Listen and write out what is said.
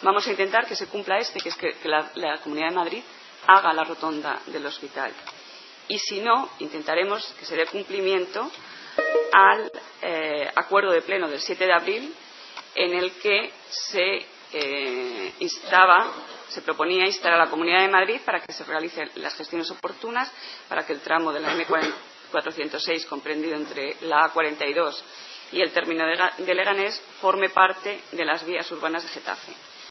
vamos a intentar que se cumpla que es que la Comunidad de Madrid haga la rotonda del hospital. Y si no, intentaremos que se dé cumplimiento al acuerdo de pleno del 7 de abril en el que se proponía instar a la Comunidad de Madrid para que se realicen las gestiones oportunas para que el tramo de la M406 comprendido entre la A42 y el término de Leganés forme parte de las vías urbanas de Getafe.